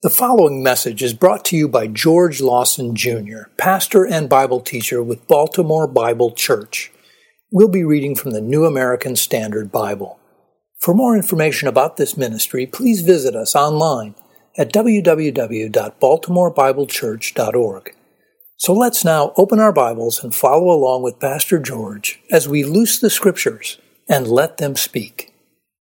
The following message is brought to you by George Lawson Jr., pastor and Bible teacher with Baltimore Bible Church. We'll be reading from the New American Standard Bible. For more information about this ministry, please visit us online at www.baltimorebiblechurch.org. So let's now open our Bibles and follow along with Pastor George as we loose the Scriptures and let them speak.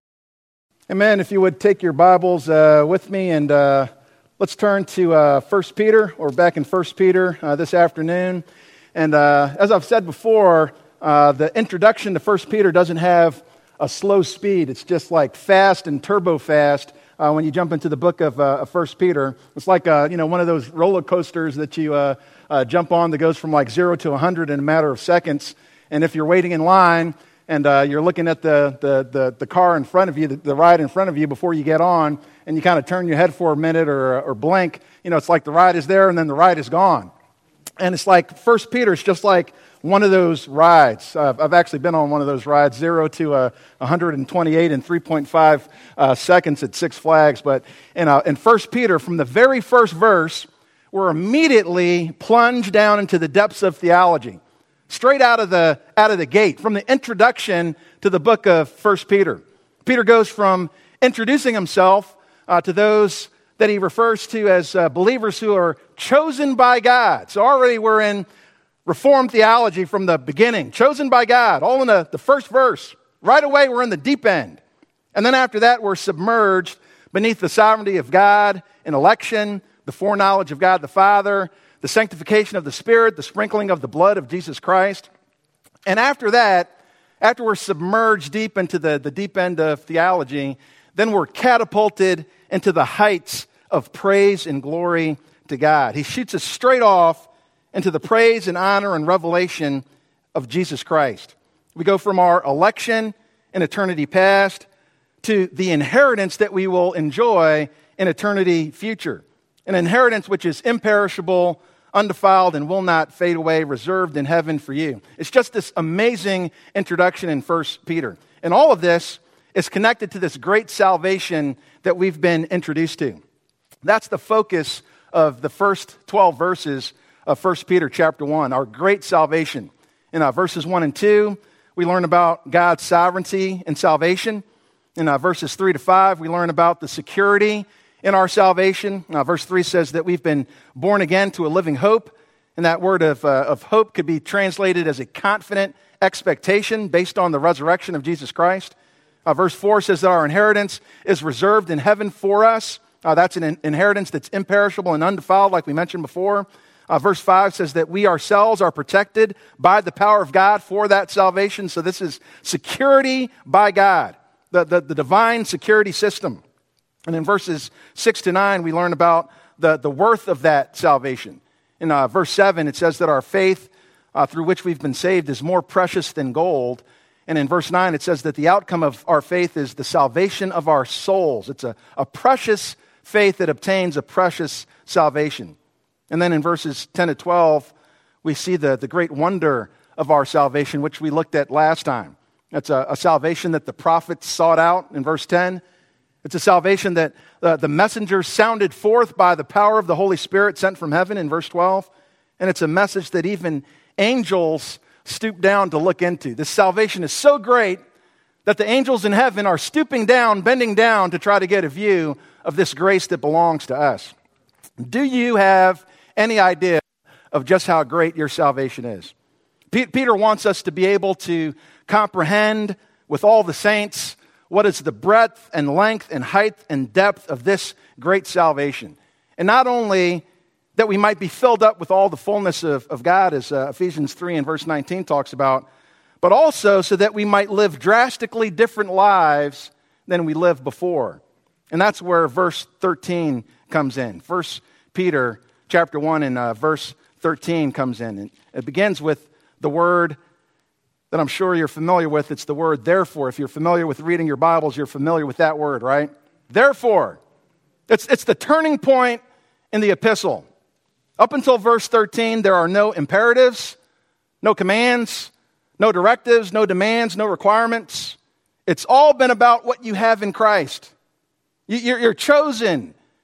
Amen. If you would take your Bibles with me and let's turn to 1 Peter. We're back in 1 Peter this afternoon. And as I've said before, the introduction to 1 Peter doesn't have a slow speed. It's just like fast and turbo fast when you jump into the book of 1 Peter. It's like one of those roller coasters that you jump on that goes from like 0 to 100 in a matter of seconds. And if you're waiting in line and you're looking at the car in front of you, the ride in front of you before you get on, and you kind of turn your head for a minute or blink, it's like the ride is there and then the ride is gone. And it's like 1 Peter is just like one of those rides. I've actually been on one of those rides, 0 to 128 in 3.5 seconds at Six Flags. But in 1 Peter, from the very first verse, we're immediately plunged down into the depths of theology. Straight out of the gate, from the introduction to the book of 1 Peter. Peter goes from introducing himself to those that he refers to as believers who are chosen by God. So already we're in Reformed theology from the beginning. Chosen by God, all in the first verse. Right away we're in the deep end. And then after that we're submerged beneath the sovereignty of God in election, the foreknowledge of God the Father, the sanctification of the Spirit, the sprinkling of the blood of Jesus Christ. And after that, after we're submerged deep into the deep end of theology, then we're catapulted into the heights of praise and glory to God. He shoots us straight off into the praise and honor and revelation of Jesus Christ. We go from our election in eternity past to the inheritance that we will enjoy in eternity future. An inheritance which is imperishable, undefiled, and will not fade away, reserved in heaven for you. It's just this amazing introduction in 1 Peter. And all of this is connected to this great salvation that we've been introduced to. That's the focus of the first 12 verses of 1 Peter chapter 1, our great salvation. In verses 1 and 2, we learn about God's sovereignty and salvation. In verses 3 to 5, we learn about the security in our salvation. Verse 3 says that we've been born again to a living hope. And that word of hope could be translated as a confident expectation based on the resurrection of Jesus Christ. Verse 4 says that our inheritance is reserved in heaven for us. That's an inheritance that's imperishable and undefiled, like we mentioned before. Verse 5 says that we ourselves are protected by the power of God for that salvation. So this is security by God, the divine security system. And in verses 6 to 9, we learn about the worth of that salvation. In verse 7, it says that our faith through which we've been saved is more precious than gold. And in verse 9, it says that the outcome of our faith is the salvation of our souls. It's a precious faith that obtains a precious salvation. And then in verses 10 to 12, we see the great wonder of our salvation, which we looked at last time. It's a salvation that the prophets sought out in verse 10. It's a salvation that the messenger sounded forth by the power of the Holy Spirit sent from heaven in verse 12. And it's a message that even angels stoop down to look into. This salvation is so great that the angels in heaven are stooping down, bending down to try to get a view of this grace that belongs to us. Do you have any idea of just how great your salvation is? Peter wants us to be able to comprehend with all the saints what is the breadth and length and height and depth of this great salvation. And not only that we might be filled up with all the fullness of God, as Ephesians 3 and verse 19 talks about, but also so that we might live drastically different lives than we lived before. And that's where verse 13 comes in. 1 Peter chapter 1 and verse 13 comes in. And it begins with the word that I'm sure you're familiar with. It's the word therefore. If you're familiar with reading your Bibles, you're familiar with that word, right? Therefore. It's the turning point in the epistle. Up until verse 13, there are no imperatives, no commands, no directives, no demands, no requirements. It's all been about what you have in Christ. You're chosen.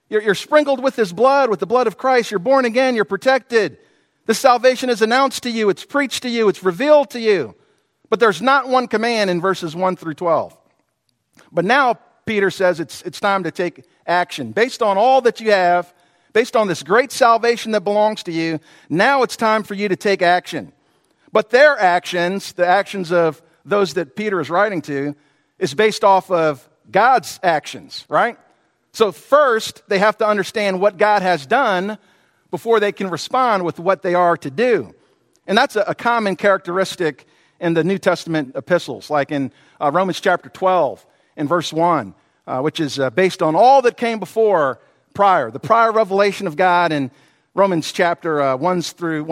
You're sprinkled with his blood, with the blood of Christ. You're born again. You're protected. This salvation is announced to you. It's preached to you. It's revealed to you. But there's not one command in verses 1 through 12. But now Peter says it's time to take action. Based on all that you have, based on this great salvation that belongs to you, now it's time for you to take action. But their actions, the actions of those that Peter is writing to, is based off of God's actions, right? So first, they have to understand what God has done before they can respond with what they are to do. And that's a common characteristic in the New Testament epistles, like in Romans chapter 12 and verse 1, which is based on all that came before the prior revelation of God in Romans chapter 1 through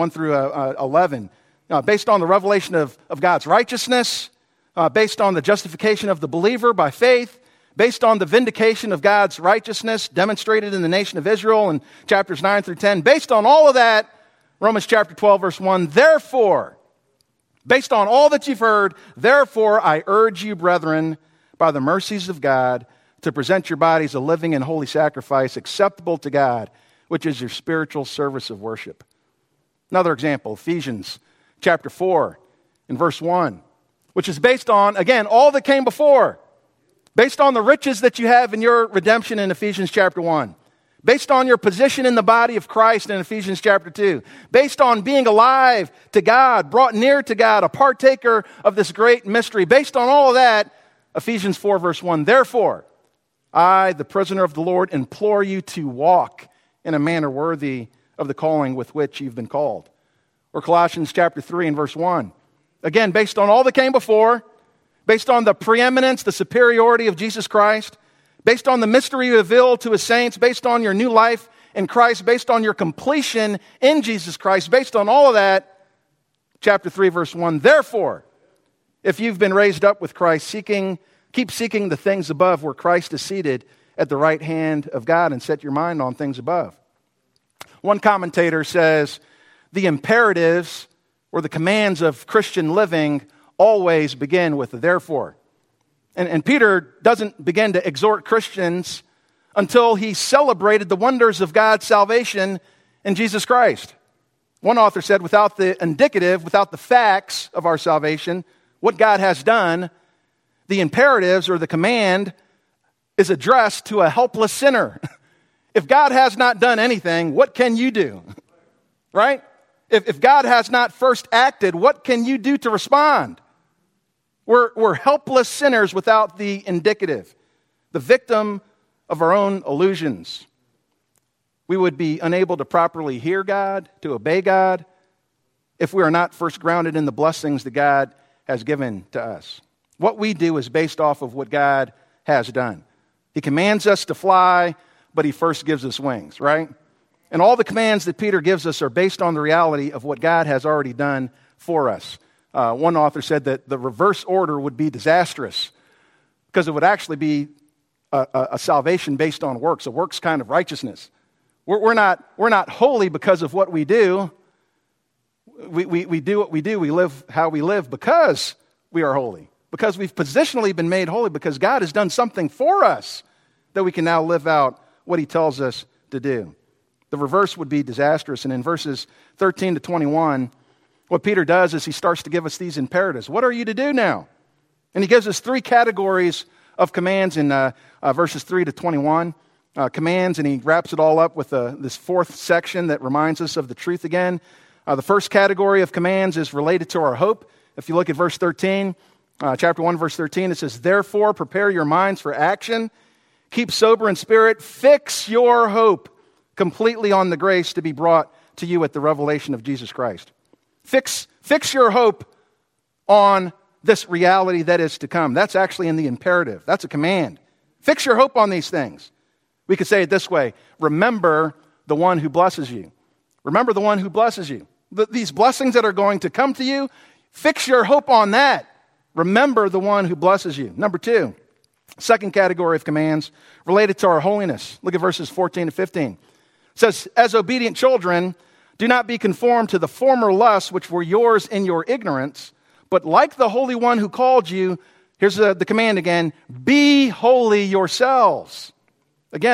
11, based on the revelation of God's righteousness, based on the justification of the believer by faith, based on the vindication of God's righteousness demonstrated in the nation of Israel in chapters 9 through 10. Based on all of that, Romans chapter 12, verse 1, therefore, based on all that you've heard, therefore I urge you, brethren, by the mercies of God, to present your bodies a living and holy sacrifice acceptable to God, which is your spiritual service of worship. Another example, Ephesians chapter 4 and verse 1, which is based on, again, all that came before. Based on the riches that you have in your redemption in Ephesians chapter 1. Based on your position in the body of Christ in Ephesians chapter 2. Based on being alive to God, brought near to God, a partaker of this great mystery. Based on all of that, Ephesians 4 verse 1, therefore, I, the prisoner of the Lord, implore you to walk in a manner worthy of the calling with which you've been called. Or Colossians chapter 3 and verse 1. Again, based on all that came before, based on the preeminence, the superiority of Jesus Christ, based on the mystery revealed to his saints, based on your new life in Christ, based on your completion in Jesus Christ, based on all of that, chapter 3, verse 1, therefore, if you've been raised up with Christ, keep seeking the things above where Christ is seated at the right hand of God and set your mind on things above. One commentator says, the imperatives or the commands of Christian living always begin with the therefore. And Peter doesn't begin to exhort Christians until he celebrated the wonders of God's salvation in Jesus Christ. One author said, without the indicative, without the facts of our salvation, what God has done, the imperatives or the command is addressed to a helpless sinner. If God has not done anything, what can you do? Right? If God has not first acted, what can you do to respond? We're helpless sinners without the indicative, the victim of our own illusions. We would be unable to properly hear God, to obey God, if we are not first grounded in the blessings that God has given to us. What we do is based off of what God has done. He commands us to fly, but he first gives us wings, right? And all the commands that Peter gives us are based on the reality of what God has already done for us. One author said that the reverse order would be disastrous because it would actually be a salvation based on works, a works kind of righteousness. We're not holy because of what we do. We do what we do. We live how we live because we are holy. Because we've positionally been made holy. Because God has done something for us that we can now live out what he tells us to do. The reverse would be disastrous. And in verses 13 to 21, what Peter does is he starts to give us these imperatives. What are you to do now? And he gives us three categories of commands in verses 3 to 21. Commands, and he wraps it all up with this fourth section that reminds us of the truth again. The first category of commands is related to our hope. If you look at verse 13, chapter 1, verse 13, it says, therefore, prepare your minds for action. Keep sober in spirit. Fix your hope completely on the grace to be brought to you at the revelation of Jesus Christ. Fix your hope on this reality that is to come. That's actually in the imperative. That's a command. Fix your hope on these things. We could say it this way. Remember the one who blesses you. Remember the one who blesses you. These blessings that are going to come to you, fix your hope on that. Remember the one who blesses you. Number two, second category of commands related to our holiness. Look at verses 14 to 15. It says, as obedient children, do not be conformed to the former lusts which were yours in your ignorance, but like the Holy One who called you, here's the command again, be holy yourselves. Again, it's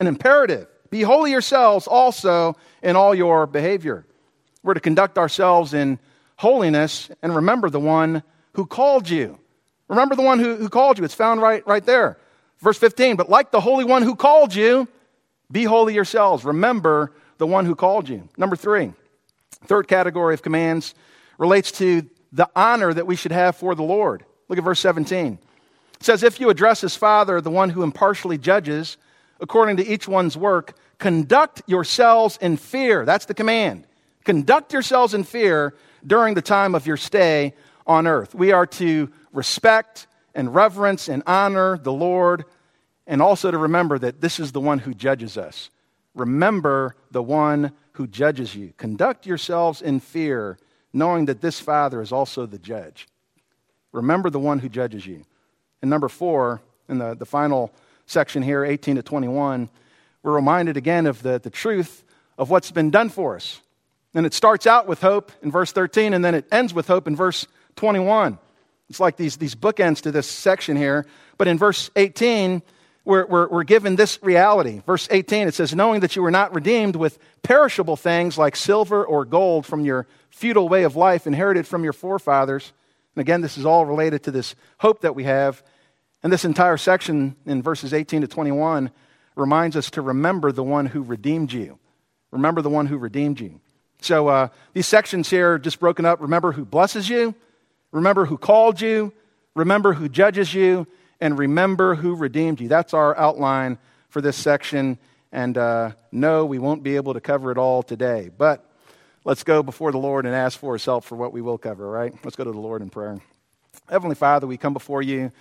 an imperative. Be holy yourselves also in all your behavior. We're to conduct ourselves in holiness and remember the one who called you. Remember the one who called you. It's found right there. Verse 15, but like the Holy One who called you, be holy yourselves. Remember the one who called you. Number 3, third category of commands relates to the honor that we should have for the Lord. Look at verse 17. It says, if you address as Father, the one who impartially judges, according to each one's work, conduct yourselves in fear. That's the command. Conduct yourselves in fear during the time of your stay on earth. We are to respect and reverence and honor the Lord, and also to remember that this is the one who judges us. Remember the one who judges you. Conduct yourselves in fear, knowing that this Father is also the judge. Remember the one who judges you. And number 4, in the final section here, 18 to 21, we're reminded again of the truth of what's been done for us. And it starts out with hope in verse 13, and then it ends with hope in verse 21. It's like these bookends to this section here. But in verse 18, we're given this reality. Verse 18, it says, knowing that you were not redeemed with perishable things like silver or gold from your futile way of life inherited from your forefathers. And again, this is all related to this hope that we have. And this entire section in verses 18 to 21 reminds us to remember the one who redeemed you. Remember the one who redeemed you. So these sections here are just broken up. Remember who blesses you. Remember who called you. Remember who judges you. And remember who redeemed you. That's our outline for this section. And no, we won't be able to cover it all today. But let's go before the Lord and ask for His help for what we will cover, right? Let's go to the Lord in prayer. Heavenly Father, we come before you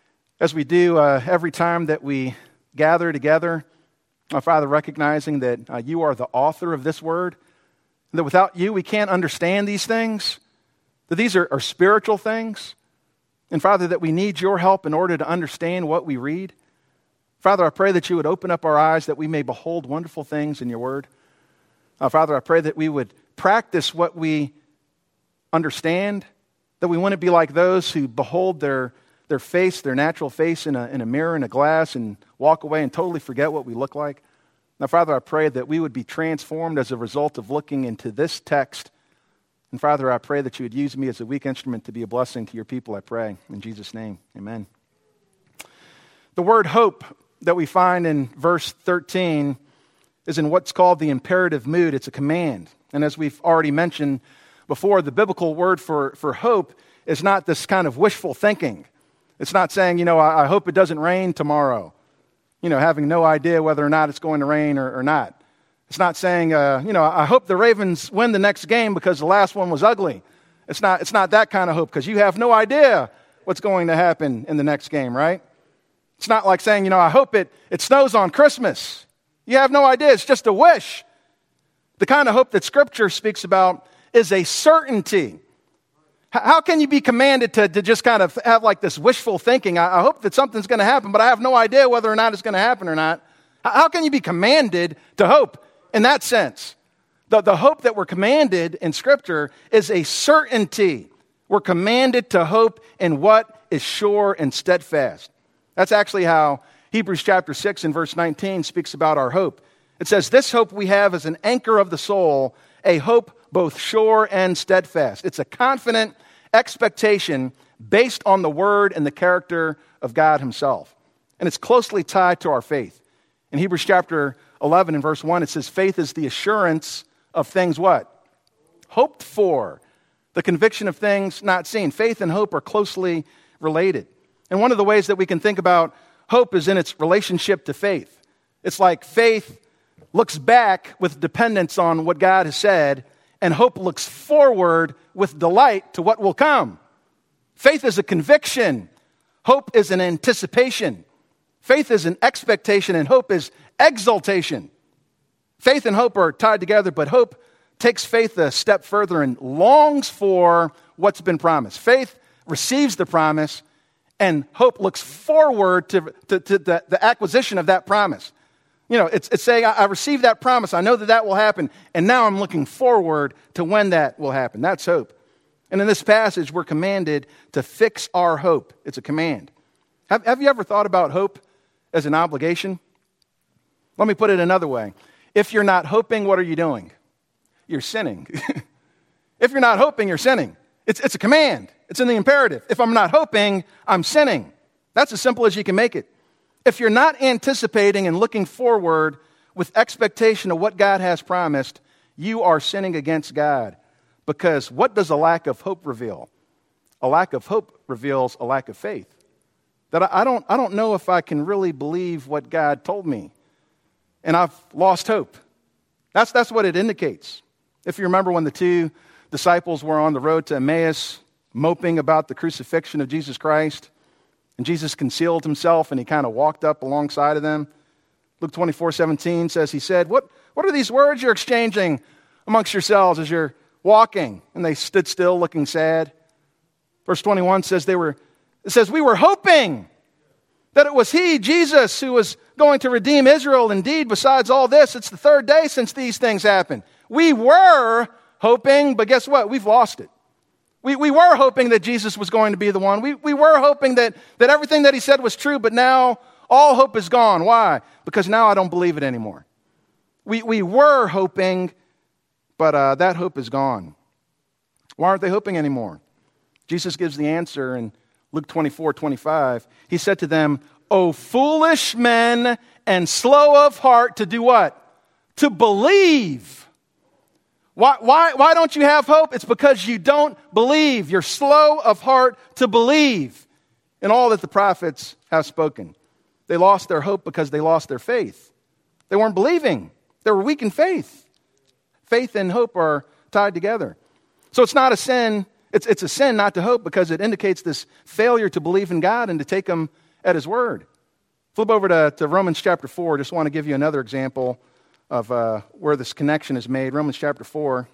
as we do every time that we gather together. Father, recognizing that you are the author of this word, that without you we can't understand these things, that these are spiritual things. And Father, that we need your help in order to understand what we read. Father, I pray that you would open up our eyes that we may behold wonderful things in your word. Father, I pray that we would practice what we understand, that we wouldn't be like those who behold their face, their natural face in a mirror, in a glass, and walk away and totally forget what we look like. Now, Father, I pray that we would be transformed as a result of looking into this text. And Father, I pray that you would use me as a weak instrument to be a blessing to your people, I pray. In Jesus' name, amen. The word hope that we find in verse 13 is in what's called the imperative mood. It's a command. And as we've already mentioned before, the biblical word for hope is not this kind of wishful thinking. It's not saying, I hope it doesn't rain tomorrow, having no idea whether or not it's going to rain or not. It's not saying, I hope the Ravens win the next game because the last one was ugly. It's not that kind of hope because you have no idea what's going to happen in the next game, right? It's not like saying, I hope it snows on Christmas. You have no idea. It's just a wish. The kind of hope that Scripture speaks about is a certainty. How can you be commanded to just kind of have like this wishful thinking? I hope that something's going to happen, but I have no idea whether or not it's going to happen or not. How can you be commanded to hope in that sense? The hope that we're commanded in Scripture is a certainty. We're commanded to hope in what is sure and steadfast. That's actually how Hebrews chapter 6 and verse 19 speaks about our hope. It says, this hope we have is an anchor of the soul, a hope both sure and steadfast. It's a confident expectation based on the word and the character of God himself. And it's closely tied to our faith. In Hebrews chapter 11 and verse 1, it says, faith is the assurance of things what? Hoped for. The conviction of things not seen. Faith and hope are closely related. And one of the ways that we can think about hope is in its relationship to faith. It's like faith looks back with dependence on what God has said, and hope looks forward with delight to what will come. Faith is a conviction. Hope is an anticipation. Faith is an expectation, and hope is exaltation. Faith and hope are tied together, but hope takes faith a step further and longs for what's been promised. Faith receives the promise, and hope looks forward to the acquisition of that promise. It's saying, I received that promise. I know that will happen. And now I'm looking forward to when that will happen. That's hope. And in this passage, we're commanded to fix our hope. It's a command. Have you ever thought about hope as an obligation? Let me put it another way. If you're not hoping, what are you doing? You're sinning. If you're not hoping, you're sinning. It's a command. It's in the imperative. If I'm not hoping, I'm sinning. That's as simple as you can make it. If you're not anticipating and looking forward with expectation of what God has promised, you are sinning against God. Because what does a lack of hope reveal? A lack of hope reveals a lack of faith. That I don't know if I can really believe what God told me. And I've lost hope. That's what it indicates. If you remember when the two disciples were on the road to Emmaus, moping about the crucifixion of Jesus Christ, and Jesus concealed himself and he kind of walked up alongside of them. Luke 24:17 says, he said, what are these words you're exchanging amongst yourselves as you're walking? And they stood still looking sad. Verse 21 says, we were hoping that it was he, Jesus, who was going to redeem Israel. Indeed, besides all this, it's the third day since these things happened. We were hoping, but guess what? We've lost it. We were hoping that Jesus was going to be the one. We were hoping that everything that he said was true, but now all hope is gone. Why? Because now I don't believe it anymore. We were hoping, but that hope is gone. Why aren't they hoping anymore? Jesus gives the answer in Luke 24:25. He said to them, "O foolish men and slow of heart to do what? To believe." Why don't you have hope? It's because you don't believe. You're slow of heart to believe in all that the prophets have spoken. They lost their hope because they lost their faith. They weren't believing. They were weak in faith. Faith and hope are tied together. So it's not a sin. It's a sin not to hope because it indicates this failure to believe in God and to take him at his word. Flip over to Romans chapter 4. Just want to give you another example of where this connection is made. Romans chapter 4.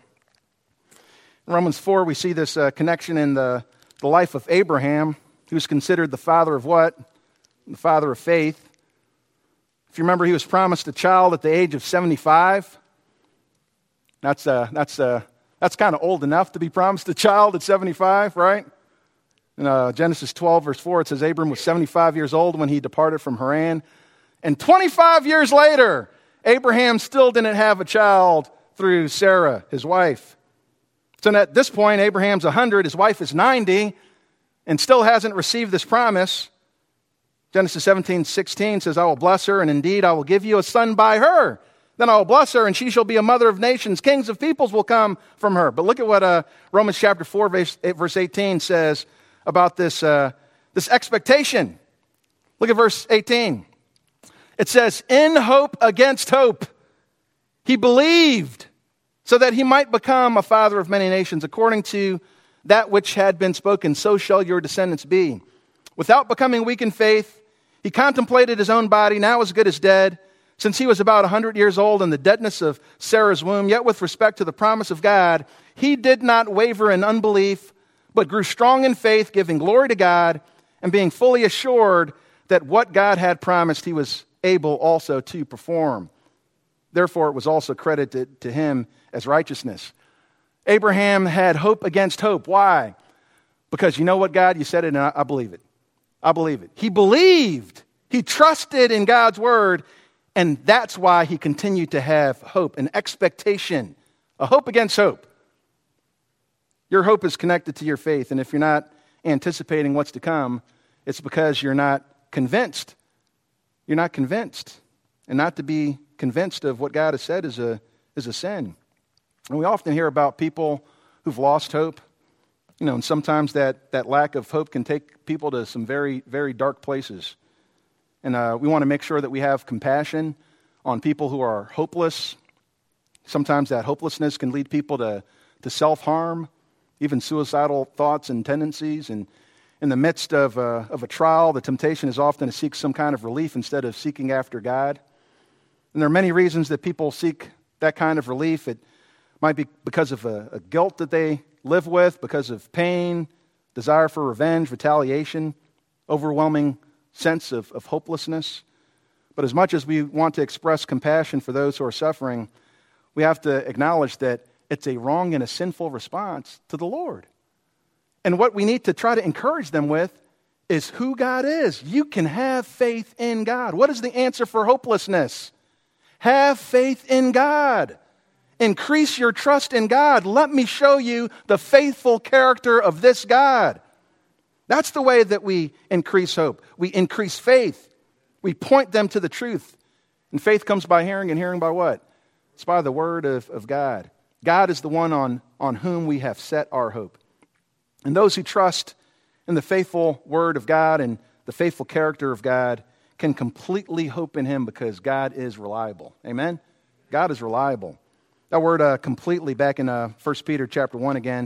In Romans 4, we see this connection in the life of Abraham, who's considered the father of what? The father of faith. If you remember, he was promised a child at the age of 75. That's kind of old enough to be promised a child at 75, right? In Genesis 12, verse 4, it says Abram was 75 years old when he departed from Haran. And 25 years later, Abraham still didn't have a child through Sarah, his wife. So at this point, Abraham's 100, his wife is 90, and still hasn't received this promise. Genesis 17:16 says, I will bless her, and indeed I will give you a son by her. Then I will bless her, and she shall be a mother of nations. Kings of peoples will come from her. But look at what Romans chapter 4, verse 18 says about this expectation. Look at verse 18. It says, in hope against hope, he believed so that he might become a father of many nations, according to that which had been spoken, so shall your descendants be. Without becoming weak in faith, he contemplated his own body, now as good as dead, since he was about 100 years old in the deadness of Sarah's womb. Yet with respect to the promise of God, he did not waver in unbelief, but grew strong in faith, giving glory to God, and being fully assured that what God had promised he was able also to perform. Therefore, it was also credited to him as righteousness. Abraham had hope against hope. Why? Because you know what, God? You said it, and I believe it. I believe it. He believed. He trusted in God's word, and that's why he continued to have hope, an expectation, a hope against hope. Your hope is connected to your faith, and if you're not anticipating what's to come, it's because you're not convinced. You're not convinced. And not to be convinced of what God has said is a sin. And we often hear about people who've lost hope. You know, and sometimes that lack of hope can take people to some very, very dark places. And we want to make sure that we have compassion on people who are hopeless. Sometimes that hopelessness can lead people to self-harm, even suicidal thoughts and tendencies. And in the midst of a trial, the temptation is often to seek some kind of relief instead of seeking after God. And there are many reasons that people seek that kind of relief. It might be because of a guilt that they live with, because of pain, desire for revenge, retaliation, overwhelming sense of hopelessness. But as much as we want to express compassion for those who are suffering, we have to acknowledge that it's a wrong and a sinful response to the Lord. And what we need to try to encourage them with is who God is. You can have faith in God. What is the answer for hopelessness? Have faith in God. Increase your trust in God. Let me show you the faithful character of this God. That's the way that we increase hope. We increase faith. We point them to the truth. And faith comes by hearing, and hearing by what? It's by the word of God. God is the one on whom we have set our hope. And those who trust in the faithful word of God and the faithful character of God can completely hope in him because God is reliable. Amen? God is reliable. That word completely, back in 1 Peter chapter 1 again,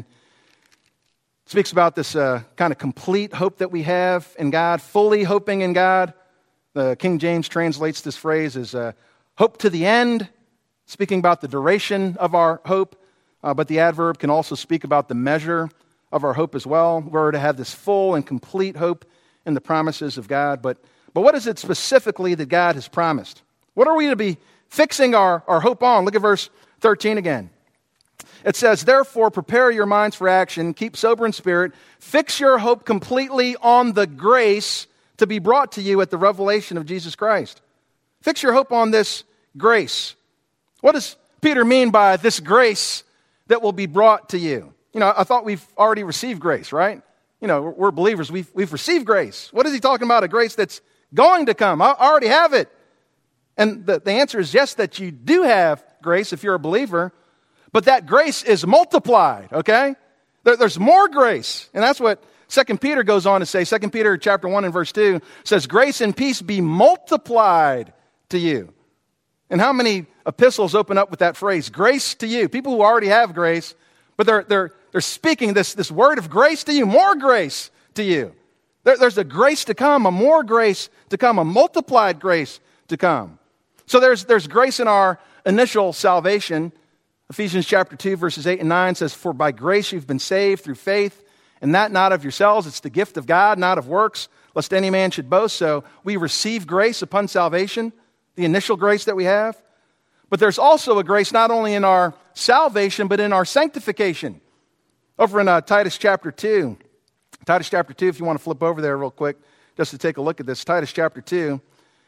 speaks about this kind of complete hope that we have in God, fully hoping in God. The King James translates this phrase as hope to the end, speaking about the duration of our hope, but the adverb can also speak about the measure of our hope as well. We're to have this full and complete hope in the promises of God. But what is it specifically that God has promised? What are we to be fixing our hope on? Look at verse 13 again. It says, therefore, prepare your minds for action, keep sober in spirit, fix your hope completely on the grace to be brought to you at the revelation of Jesus Christ. Fix your hope on this grace. What does Peter mean by this grace that will be brought to you? You know, I thought we've already received grace, right? You know, we're believers. We've received grace. What is he talking about? A grace that's going to come. I already have it. And the answer is yes, that you do have grace if you're a believer, but that grace is multiplied, okay? There's more grace. And that's what 2 Peter goes on to say. 2 Peter chapter 1 and verse 2 says, grace and peace be multiplied to you. And how many epistles open up with that phrase, grace to you? People who already have grace, but they're speaking this word of grace to you, more grace to you. There's a grace to come, a more grace to come, a multiplied grace to come. So there's grace in our initial salvation. Ephesians chapter 2, verses 8 and 9 says, for by grace you've been saved through faith, and that not of yourselves, it's the gift of God, not of works, lest any man should boast. So we receive grace upon salvation, the initial grace that we have. But there's also a grace not only in our salvation, but in our sanctification. Over in Titus chapter 2. Titus chapter 2, if you want to flip over there real quick, just to take a look at this. Titus chapter 2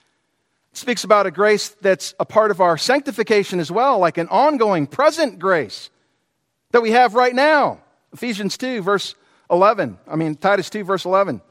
speaks about a grace that's a part of our sanctification as well, like an ongoing, present grace that we have right now. Ephesians 2, verse 11. Titus 2, verse 11.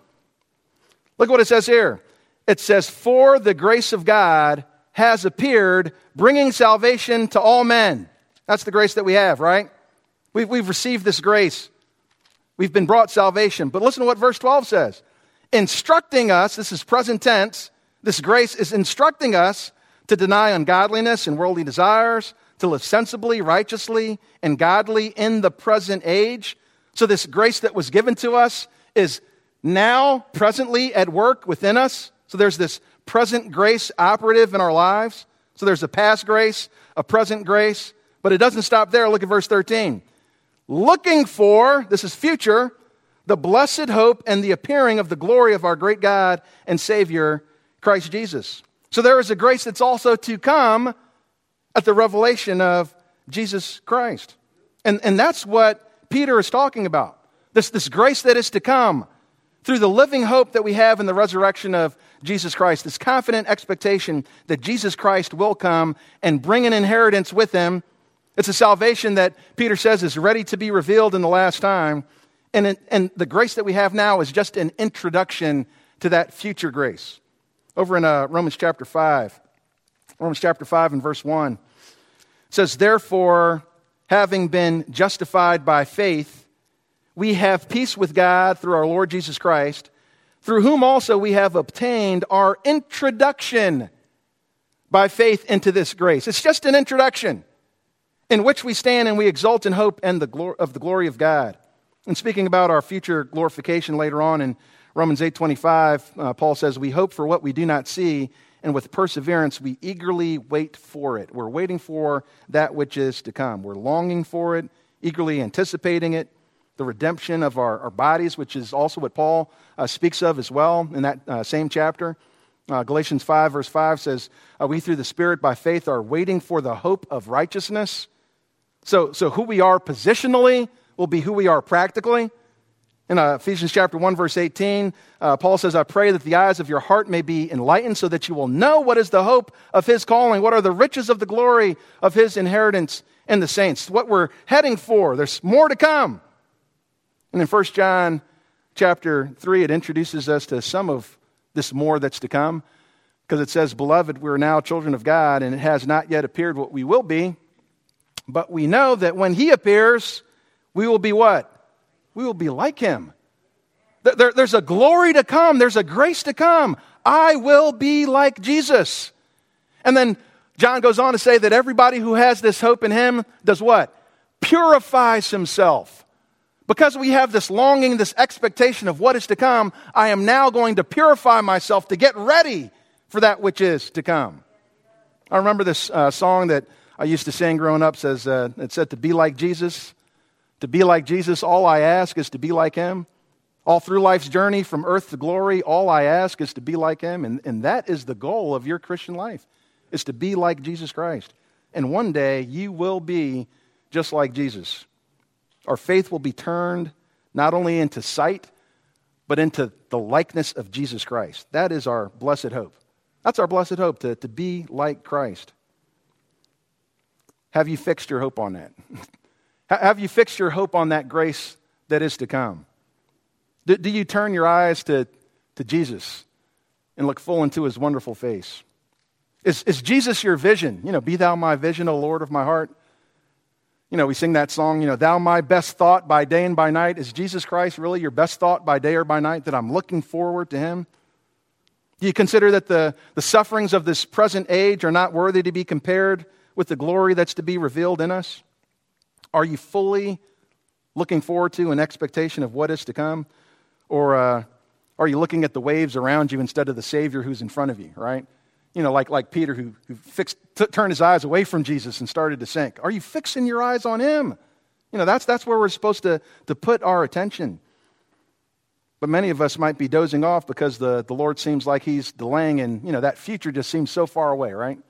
Look what it says here. It says, for the grace of God has appeared, bringing salvation to all men. That's the grace that we have, right? We've received this grace. We've been brought salvation. But listen to what verse 12 says. Instructing us, this is present tense, this grace is instructing us to deny ungodliness and worldly desires, to live sensibly, righteously, and godly in the present age. So this grace that was given to us is now presently at work within us. So there's this present grace operative in our lives. So there's a past grace, a present grace, but it doesn't stop there. Look at verse 13. Looking for, this is future, the blessed hope and the appearing of the glory of our great God and Savior, Christ Jesus. So there is a grace that's also to come at the revelation of Jesus Christ. And that's what Peter is talking about. This grace that is to come through the living hope that we have in the resurrection of Jesus Christ, this confident expectation that Jesus Christ will come and bring an inheritance with him. It's a salvation that Peter says is ready to be revealed in the last time. And the grace that we have now is just an introduction to that future grace. Over in Romans chapter 5 and verse 1, it says, therefore, having been justified by faith, we have peace with God through our Lord Jesus Christ, through whom also we have obtained our introduction by faith into this grace. It's just an introduction in which we stand and we exult in hope and the glory of God. And speaking about our future glorification later on in Romans 8:25, Paul says, we hope for what we do not see, and with perseverance we eagerly wait for it. We're waiting for that which is to come. We're longing for it, eagerly anticipating it, the redemption of our bodies, which is also what Paul speaks of as well in that same chapter. Galatians 5 verse 5 says, we through the Spirit by faith are waiting for the hope of righteousness. So who we are positionally will be who we are practically. In Ephesians chapter 1, verse 18, Paul says, I pray that the eyes of your heart may be enlightened so that you will know what is the hope of his calling, what are the riches of the glory of his inheritance in the saints, what we're heading for. There's more to come. And in 1 John chapter 3, it introduces us to some of this more that's to come, because it says, Beloved, we're now children of God, and it has not yet appeared what we will be, but we know that when he appears, we will be what? We will be like him. There's a glory to come. There's a grace to come. I will be like Jesus. And then John goes on to say that everybody who has this hope in him does what? Purifies himself. Because we have this longing, this expectation of what is to come, I am now going to purify myself to get ready for that which is to come. I remember this song that I used to sing growing up. It said, to be like Jesus. To be like Jesus, all I ask is to be like him. All through life's journey from earth to glory, all I ask is to be like him. And that is the goal of your Christian life, is to be like Jesus Christ. And one day you will be just like Jesus. Our faith will be turned not only into sight, but into the likeness of Jesus Christ. That is our blessed hope. That's our blessed hope, to be like Christ. Have you fixed your hope on that? Have you fixed your hope on that grace that is to come? Do you turn your eyes to Jesus and look full into his wonderful face? Is Jesus your vision? Be thou my vision, O Lord of my heart. We sing that song, thou my best thought by day and by night. Is Jesus Christ really your best thought by day or by night, that I'm looking forward to him? Do you consider that the sufferings of this present age are not worthy to be compared with the glory that's to be revealed in us? Are you fully looking forward to an expectation of what is to come? Or are you looking at the waves around you instead of the Savior who's in front of you, right? Like Peter who turned his eyes away from Jesus and started to sink. Are you fixing your eyes on him? That's where we're supposed to put our attention. But many of us might be dozing off because the Lord seems like he's delaying, and that future just seems so far away, right?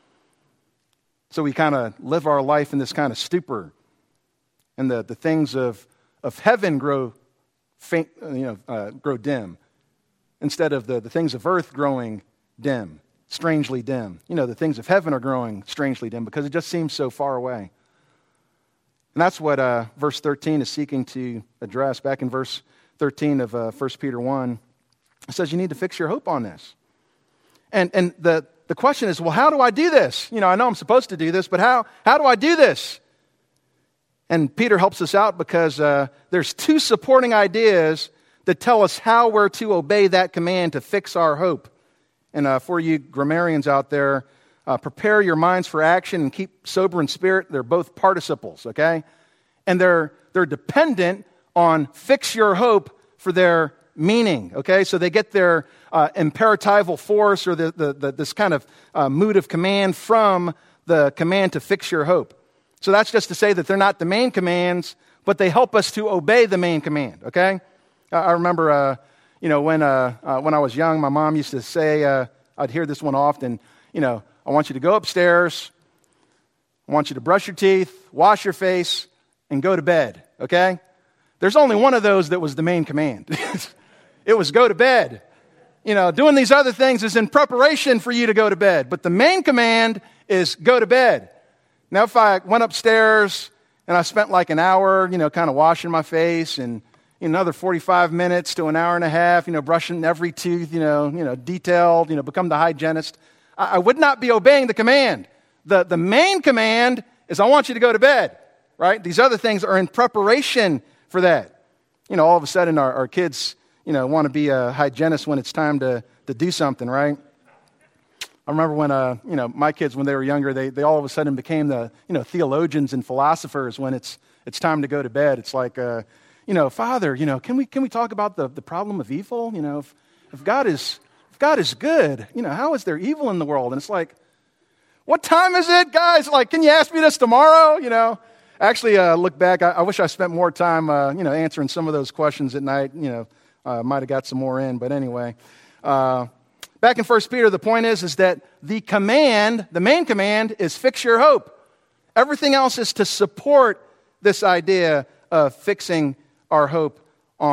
So we kind of live our life in this kind of stupor. And the things of heaven grow faint, grow dim, instead of the things of earth growing dim, strangely dim. The things of heaven are growing strangely dim because it just seems so far away. And that's what verse 13 is seeking to address. Back in verse 13 of 1 Peter 1, it says you need to fix your hope on this. And the question is, well, how do I do this? I know I'm supposed to do this, but how do I do this? And Peter helps us out because there's two supporting ideas that tell us how we're to obey that command to fix our hope. And for you grammarians out there, prepare your minds for action and keep sober in spirit. They're both participles, okay? And they're dependent on fix your hope for their meaning, okay? So they get their imperatival force, or this kind of mood of command from the command to fix your hope. So that's just to say that they're not the main commands, but they help us to obey the main command, okay? I remember, when I was young, my mom used to say, I'd hear this one often, I want you to go upstairs, I want you to brush your teeth, wash your face, and go to bed, okay? There's only one of those that was the main command. It was go to bed. Doing these other things is in preparation for you to go to bed, but the main command is go to bed. Now, if I went upstairs and I spent like an hour, kind of washing my face, and another 45 minutes to an hour and a half, brushing every tooth, detailed, become the hygienist, I would not be obeying the command. The main command is I want you to go to bed, right? These other things are in preparation for that. All of a sudden our kids, want to be a hygienist when it's time to do something, right? I remember when, my kids, when they were younger, they all of a sudden became the, theologians and philosophers when it's time to go to bed. It's like, Father, can we talk about the problem of evil? If God is good, how is there evil in the world? And it's like, what time is it, guys? Like, can you ask me this tomorrow? Actually, look back, I wish I spent more time, answering some of those questions at night. Might have got some more in, but anyway. Back in 1 Peter, the point is that the main command is fix your hope. Everything else is to support this idea of fixing our hope on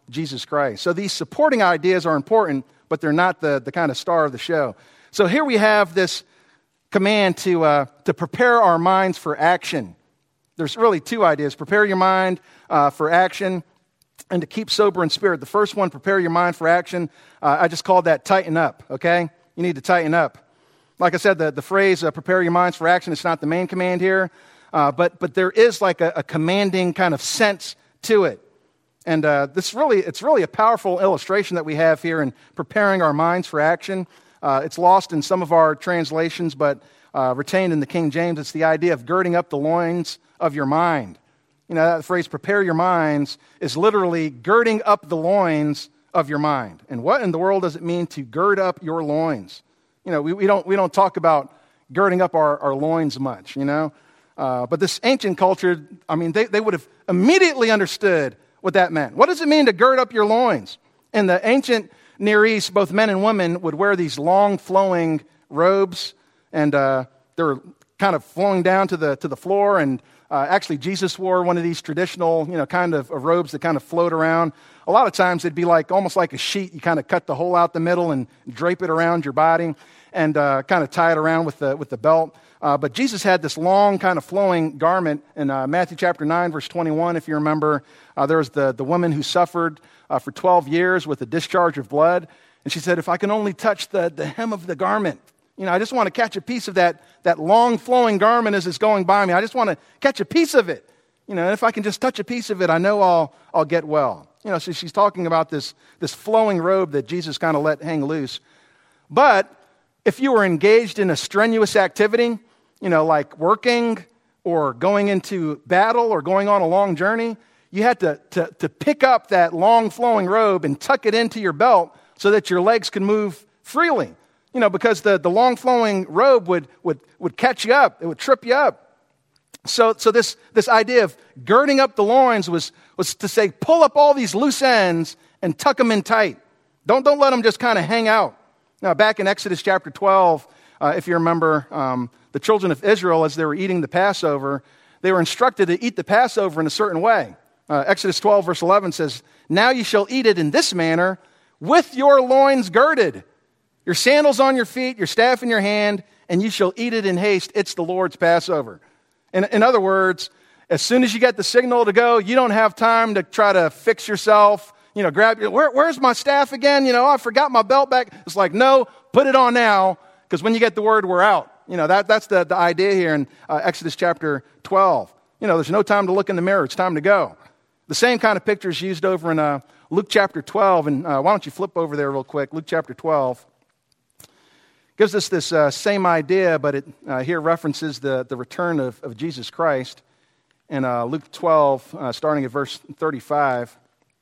Jesus Christ. So these supporting ideas are important, but they're not the kind of star of the show. So here we have this command to prepare our minds for action. There's really two ideas: prepare your mind for action, and to keep sober in spirit. The first one, prepare your mind for action, I just called that tighten up, okay? You need to tighten up. Like I said, the phrase prepare your minds for action, it's not the main command here, but there is like a commanding kind of sense to it. And it's really a powerful illustration that we have here in preparing our minds for action. It's lost in some of our translations, but retained in the King James. It's the idea of girding up the loins of your mind. You know, that phrase, prepare your minds, is literally girding up the loins of your mind. And what in the world does it mean to gird up your loins? You know, we don't talk about girding up our loins much, you know. But this ancient culture, I mean, they would have immediately understood what that meant. What does it mean to gird up your loins? In the ancient Near East, both men and women would wear these long flowing robes, and they were kind of flowing down to the floor. And actually, Jesus wore one of these traditional, kind of robes that kind of float around. A lot of times, it'd be like almost like a sheet. You kind of cut the hole out the middle and drape it around your body, and kind of tie it around with the belt. But Jesus had this long kind of flowing garment. In Matthew chapter 9, verse 21, if you remember, there was the woman who suffered for 12 years with a discharge of blood. And she said, if I can only touch the hem of the garment, I just want to catch a piece of that long flowing garment as it's going by me. I just want to catch a piece of it. And if I can just touch a piece of it, I know I'll get well. So she's talking about this flowing robe that Jesus kind of let hang loose. But if you were engaged in a strenuous activity, like working or going into battle or going on a long journey, you had to pick up that long flowing robe and tuck it into your belt so that your legs could move freely. Because the long flowing robe would catch you up. It would trip you up. So this idea of girding up the loins was to say, pull up all these loose ends and tuck them in tight. Don't let them just kind of hang out. Now, back in Exodus chapter 12, if you remember, the children of Israel, as they were eating the Passover, they were instructed to eat the Passover in a certain way. Exodus 12, verse 11 says, now you shall eat it in this manner, with your loins girded, your sandals on your feet, your staff in your hand, and you shall eat it in haste. It's the Lord's Passover. In other words, as soon as you get the signal to go, you don't have time to try to fix yourself, grab your, where's my staff again? I forgot my belt back. It's like, no, put it on now, because when you get the word, we're out. That's the idea here in Exodus chapter 12. There's no time to look in the mirror. It's time to go. The same kind of picture is used over in Luke chapter 12. And why don't you flip over there real quick? Luke chapter 12 gives us this same idea, but it here references the return of Jesus Christ. In Luke 12, starting at verse 35.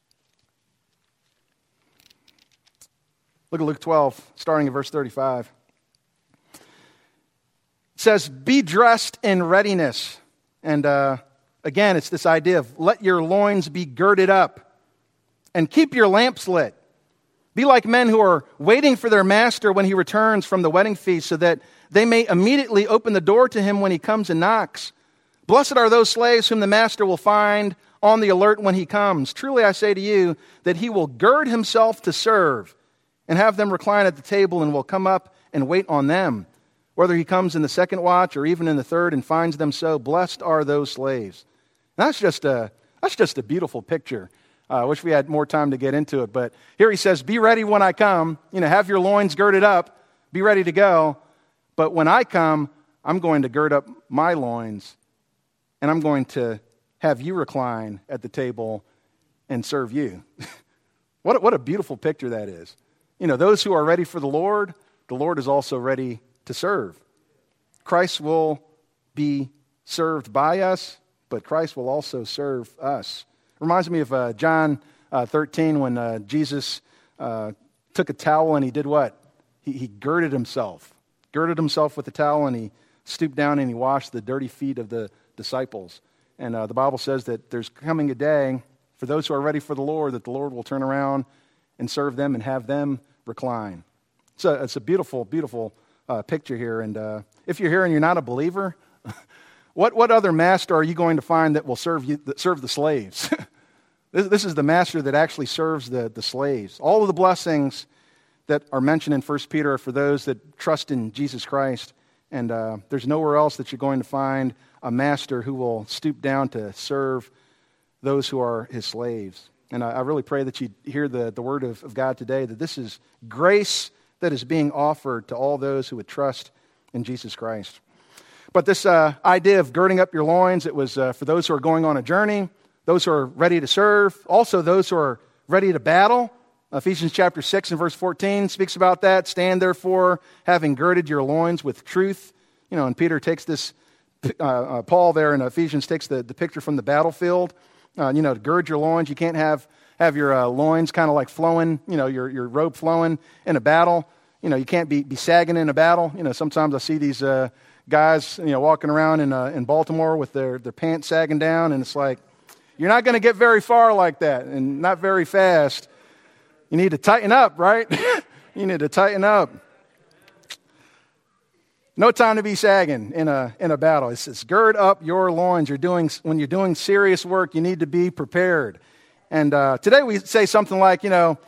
Look at Luke 12, starting at verse 35. It says, be dressed in readiness. And again, it's this idea of let your loins be girded up and keep your lamps lit. Be like men who are waiting for their master when he returns from the wedding feast, so that they may immediately open the door to him when he comes and knocks. Blessed are those slaves whom the master will find on the alert when he comes. Truly I say to you that he will gird himself to serve and have them recline at the table, and will come up and wait on them. Whether he comes in the second watch or even in the third and finds them so, blessed are those slaves. And that's just a beautiful picture. I wish we had more time to get into it. But here he says, be ready when I come. Have your loins girded up. Be ready to go. But when I come, I'm going to gird up my loins, and I'm going to have you recline at the table and serve you. What a beautiful picture that is. Those who are ready for the Lord is also ready to serve. Christ will be served by us, but Christ will also serve us. Reminds me of John 13 when Jesus took a towel and he did what? He girded himself with the towel, and he stooped down and he washed the dirty feet of the disciples. And the Bible says that there's coming a day for those who are ready for the Lord, that the Lord will turn around and serve them and have them recline. So it's a beautiful, beautiful picture here. And if you're here and you're not a believer, what other master are you going to find that will serve the slaves? This is the master that actually serves the slaves. All of the blessings that are mentioned in 1 Peter are for those that trust in Jesus Christ. And there's nowhere else that you're going to find a master who will stoop down to serve those who are his slaves. And I really pray that you hear the word of God today, that this is grace that is being offered to all those who would trust in Jesus Christ. But this idea of girding up your loins, it was for those who are going on a journey, those who are ready to serve, also those who are ready to battle. Ephesians chapter 6 and verse 14 speaks about that. Stand therefore, having girded your loins with truth. And Peter takes this, Paul there in Ephesians takes the picture from the battlefield. To gird your loins. You can't have your loins kind of like flowing, your robe flowing in a battle. You can't be sagging in a battle. Sometimes I see these guys, walking around in Baltimore with their pants sagging down, and it's like, you're not going to get very far like that, and not very fast. You need to tighten up, right? You need to tighten up. No time to be sagging in a battle. It says, gird up your loins. When you're doing serious work, you need to be prepared. And today we say something like,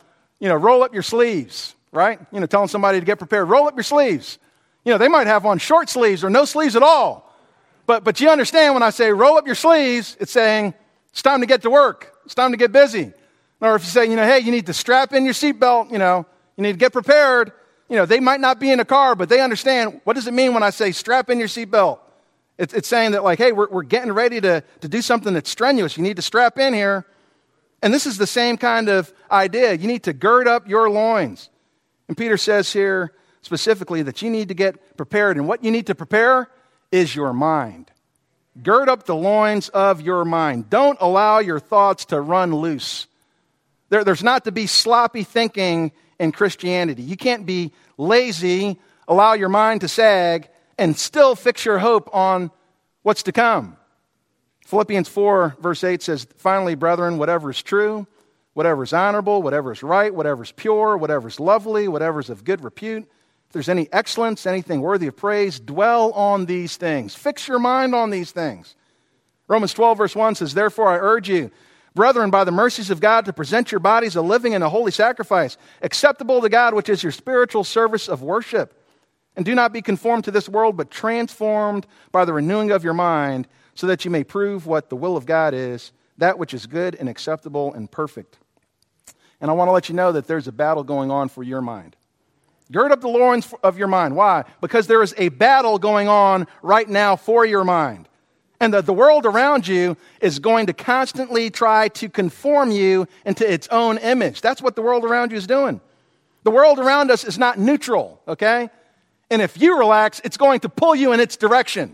roll up your sleeves, right? Telling somebody to get prepared. Roll up your sleeves. They might have on short sleeves or no sleeves at all. But you understand when I say roll up your sleeves, it's saying it's time to get to work. It's time to get busy. Or if you say, hey, you need to strap in your seatbelt, you need to get prepared. They might not be in a car, but they understand, what does it mean when I say strap in your seatbelt? It's saying that like, hey, we're getting ready to do something that's strenuous. You need to strap in here. And this is the same kind of idea. You need to gird up your loins. And Peter says here specifically that you need to get prepared. And what you need to prepare is your mind. Gird up the loins of your mind. Don't allow your thoughts to run loose. There's not to be sloppy thinking in Christianity. You can't be lazy, allow your mind to sag, and still fix your hope on what's to come. Philippians 4, verse 8 says, finally, brethren, whatever is true, whatever is honorable, whatever is right, whatever is pure, whatever is lovely, whatever is of good repute, if there's any excellence, anything worthy of praise, dwell on these things. Fix your mind on these things. Romans 12, verse 1 says, therefore I urge you, brethren, by the mercies of God, to present your bodies a living and a holy sacrifice, acceptable to God, which is your spiritual service of worship. And do not be conformed to this world, but transformed by the renewing of your mind, so that you may prove what the will of God is, that which is good and acceptable and perfect. And I want to let you know that there's a battle going on for your mind. Gird up the loins of your mind. Why? Because there is a battle going on right now for your mind. And the world around you is going to constantly try to conform you into its own image. That's what the world around you is doing. The world around us is not neutral, okay? And if you relax, it's going to pull you in its direction.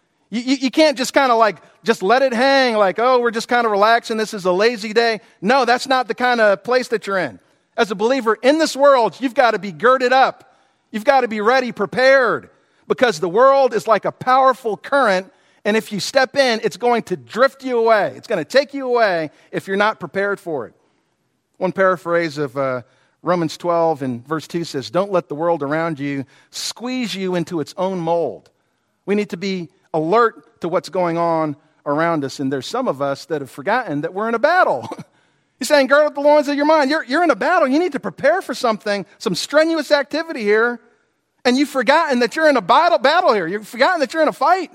You can't just kind of like, just let it hang like, oh, we're just kind of relaxing, this is a lazy day. No, that's not the kind of place that you're in. As a believer in this world, you've got to be girded up. You've got to be ready, prepared, because the world is like a powerful current. And if you step in, it's going to drift you away. It's going to take you away if you're not prepared for it. One paraphrase of Romans 12 and verse 2 says, don't let the world around you squeeze you into its own mold. We need to be alert to what's going on around us. And there's some of us that have forgotten that we're in a battle. He's saying, gird up the loins of your mind. You're in a battle. You need to prepare for something, some strenuous activity here. And you've forgotten that you're in a battle here. You've forgotten that you're in a fight.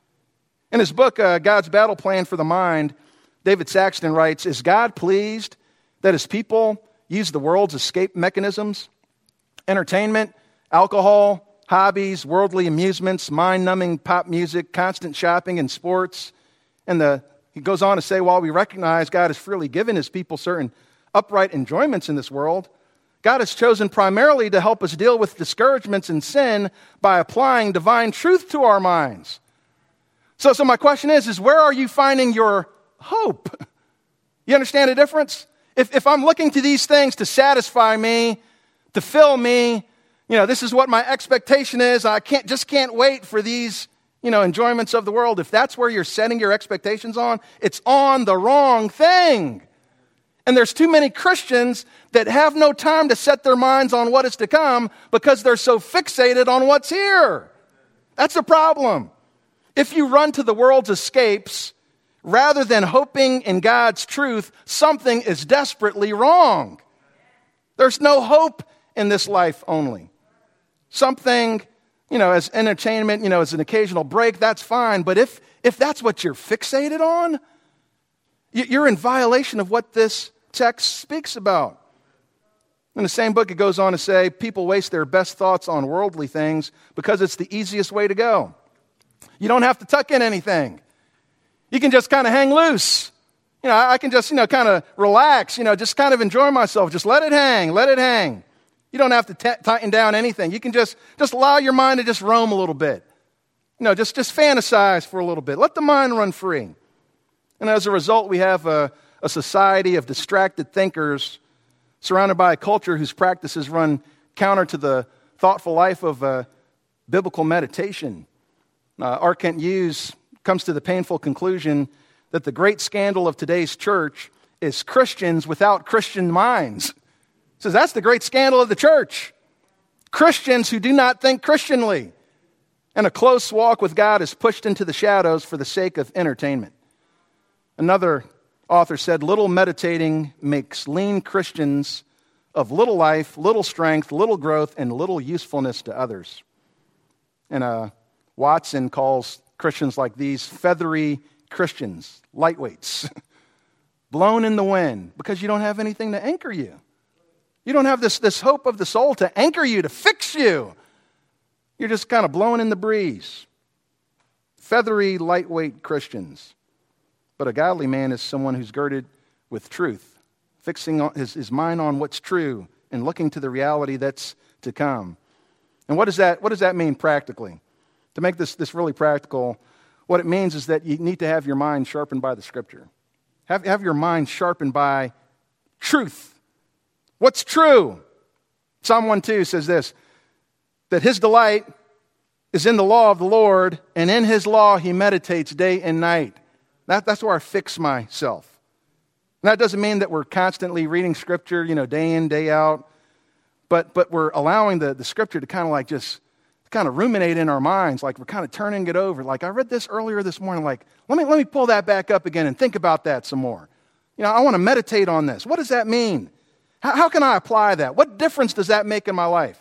In his book, God's Battle Plan for the Mind, David Saxton writes, is God pleased that his people use the world's escape mechanisms, entertainment, alcohol, hobbies, worldly amusements, mind-numbing pop music, constant shopping and sports? And he goes on to say, while we recognize God has freely given his people certain upright enjoyments in this world, God has chosen primarily to help us deal with discouragements and sin by applying divine truth to our minds. So my question is where are you finding your hope? You understand the difference? If I'm looking to these things to satisfy me, to fill me, this is what my expectation is. I can't wait for these, enjoyments of the world. If that's where you're setting your expectations on, it's on the wrong thing. And there's too many Christians that have no time to set their minds on what is to come because they're so fixated on what's here. That's a problem. If you run to the world's escapes rather than hoping in God's truth, something is desperately wrong. There's no hope in this life only. Something, as entertainment, as an occasional break, that's fine. But if that's what you're fixated on, you're in violation of what this text speaks about. In the same book, it goes on to say, people waste their best thoughts on worldly things because it's the easiest way to go. You don't have to tuck in anything. You can just kind of hang loose. I can just, kind of relax, just kind of enjoy myself. Just let it hang, let it hang. You don't have to tighten down anything. You can just allow your mind to just roam a little bit. Just fantasize for a little bit. Let the mind run free. And as a result, we have a society of distracted thinkers surrounded by a culture whose practices run counter to the thoughtful life of biblical meditation. R. Kent Hughes comes to the painful conclusion that the great scandal of today's church is Christians without Christian minds. He says that's the great scandal of the church. Christians who do not think Christianly. And a close walk with God is pushed into the shadows for the sake of entertainment. Another author said, little meditating makes lean Christians of little life, little strength, little growth, and little usefulness to others. And Watson calls Christians like these feathery Christians, lightweights, blown in the wind because you don't have anything to anchor you. You don't have this hope of the soul to anchor you, to fix you. You're just kind of blowing in the breeze. Feathery, lightweight Christians. But a godly man is someone who's girded with truth, fixing his mind on what's true and looking to the reality that's to come. And what does that mean practically? To make this really practical, what it means is that you need to have your mind sharpened by the Scripture. Have your mind sharpened by truth. What's true? Psalm 1:2 says this, that his delight is in the law of the Lord, and in his law he meditates day and night. That's where I fix myself. And that doesn't mean that we're constantly reading Scripture, day in, day out. But we're allowing the Scripture to kind of like just kind of ruminate in our minds, like we're kind of turning it over. Like I read this earlier this morning, like let me pull that back up again and think about that some more. I want to meditate on this. What does that mean? How can I apply that? What difference does that make in my life?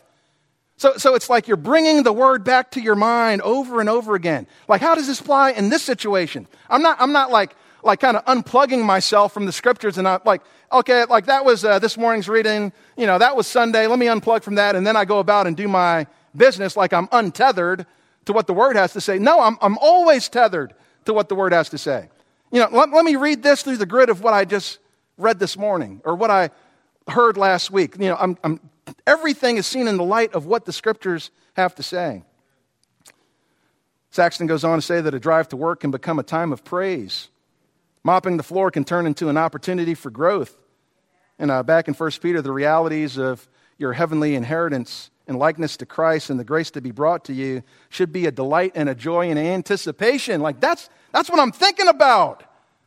So it's like you're bringing the word back to your mind over and over again. Like, how does this apply in this situation? I'm not like kind of unplugging myself from the Scriptures and not like, okay, like that was this morning's reading. That was Sunday. Let me unplug from that, and then I go about and do my business like I'm untethered to what the Word has to say. No, I'm always tethered to what the Word has to say. Let me read this through the grid of what I just read this morning or what I heard last week. Everything is seen in the light of what the Scriptures have to say. Saxton goes on to say that a drive to work can become a time of praise. Mopping the floor can turn into an opportunity for growth. And back in 1 Peter, the realities of your heavenly inheritance and likeness to Christ and the grace to be brought to you should be a delight and a joy and an anticipation. Like that's what I'm thinking about.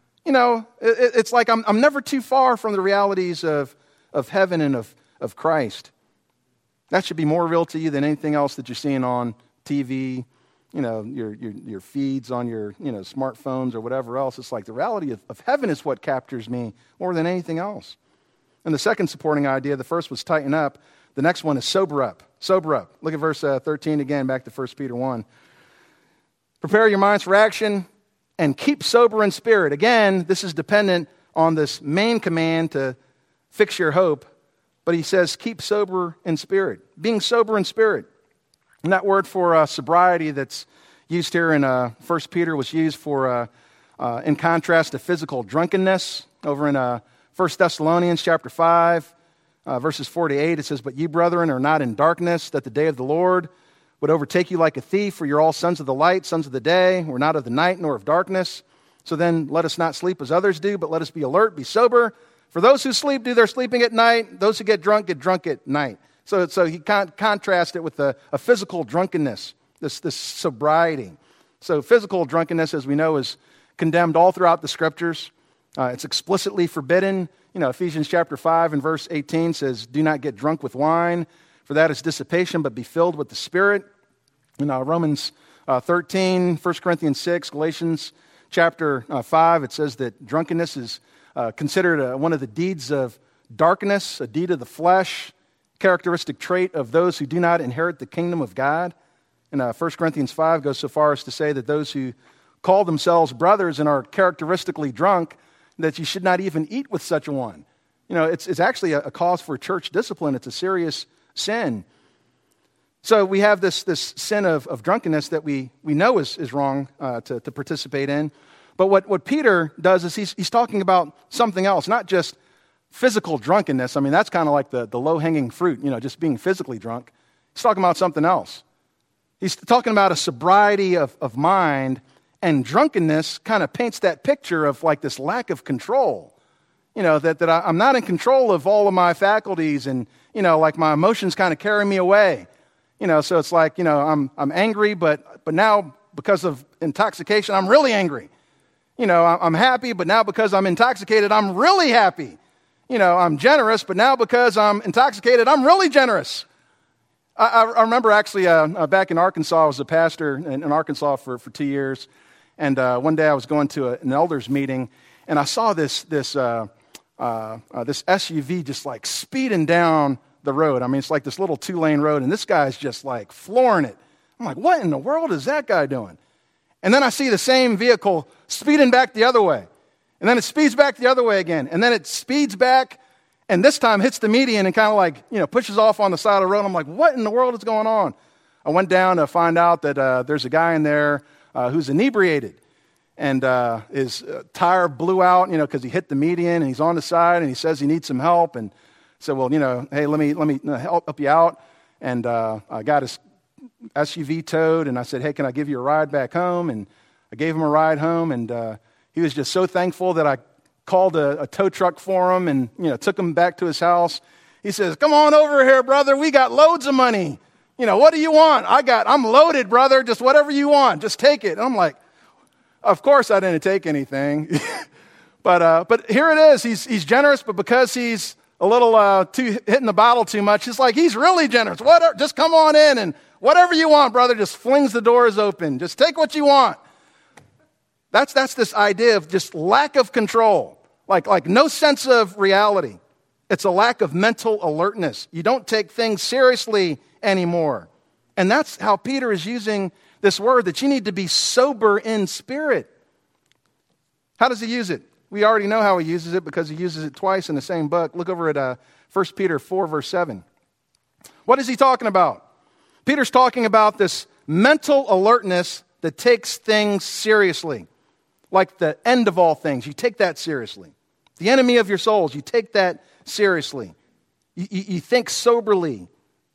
It's like I'm never too far from the realities of heaven and of Christ. That should be more real to you than anything else that you're seeing on TV, your feeds on your smartphones or whatever else. It's like the reality of heaven is what captures me more than anything else. And the second supporting idea, the first was tighten up. The next one is sober up. Sober up. Look at verse 13 again, back to 1 Peter 1. Prepare your minds for action and keep sober in spirit. Again, this is dependent on this main command to fix your hope. But he says, keep sober in spirit. Being sober in spirit. And that word for sobriety that's used here in 1 Peter was used for, in contrast to physical drunkenness. Over in 1 Thessalonians chapter 5, verses 4 to 8, it says, but you, brethren, are not in darkness, that the day of the Lord would overtake you like a thief, for you're all sons of the light, sons of the day. We're not of the night nor of darkness. So then let us not sleep as others do, but let us be alert, be sober. For those who sleep do their sleeping at night. Those who get drunk at night. So he contrasts it with a physical drunkenness, this sobriety. So physical drunkenness, as we know, is condemned all throughout the Scriptures. It's explicitly forbidden. Ephesians chapter 5 and verse 18 says, do not get drunk with wine, for that is dissipation, but be filled with the Spirit. Romans 13, 1 Corinthians 6, Galatians chapter 5, it says that drunkenness is considered one of the deeds of darkness, a deed of the flesh, characteristic trait of those who do not inherit the kingdom of God. And 1 Corinthians 5 goes so far as to say that those who call themselves brothers and are characteristically drunk, that you should not even eat with such a one. It's actually a cause for church discipline. It's a serious sin. So we have this sin of drunkenness that we know is wrong to participate in. But what Peter does is he's talking about something else, not just physical drunkenness. I mean, that's kind of like the low-hanging fruit, just being physically drunk. He's talking about something else. He's talking about a sobriety of mind, and drunkenness kind of paints that picture of like this lack of control. That I'm not in control of all of my faculties, and, like my emotions kind of carry me away. So it's like, I'm angry, but now because of intoxication, I'm really angry. I'm happy, but now because I'm intoxicated, I'm really happy. I'm generous, but now because I'm intoxicated, I'm really generous. I remember actually back in Arkansas, I was a pastor in Arkansas for 2 years. And one day I was going to an elders meeting, and I saw this SUV just like speeding down the road. I mean, it's like this little 2-lane road, and this guy's just like flooring it. I'm like, what in the world is that guy doing? And then I see the same vehicle speeding back the other way. And then it speeds back the other way again. And then it speeds back, and this time hits the median and kind of like, pushes off on the side of the road. I'm like, what in the world is going on? I went down to find out that there's a guy in there who's inebriated. And his tire blew out, because he hit the median, and he's on the side, and he says he needs some help. And I said, well, hey, let me help you out. And I got his SUV towed, and I said, hey, can I give you a ride back home? And I gave him a ride home, and he was just so thankful that I called a tow truck for him and, took him back to his house. He says, come on over here, brother. We got loads of money. What do you want? I'm loaded, brother. Just whatever you want. Just take it. And I'm like, of course I didn't take anything. But here it is. He's generous, but because he's a little hitting the bottle too much, it's like he's really generous. Just come on in, and whatever you want, brother, just flings the doors open. Just take what you want. That's this idea of just lack of control, like no sense of reality. It's a lack of mental alertness. You don't take things seriously anymore. And that's how Peter is using this word, that you need to be sober in spirit. How does he use it? We already know how he uses it because he uses it twice in the same book. Look over at 1 Peter 4, verse 7. What is he talking about? Peter's talking about this mental alertness that takes things seriously. Like the end of all things, you take that seriously. The enemy of your souls, you take that seriously. You think soberly.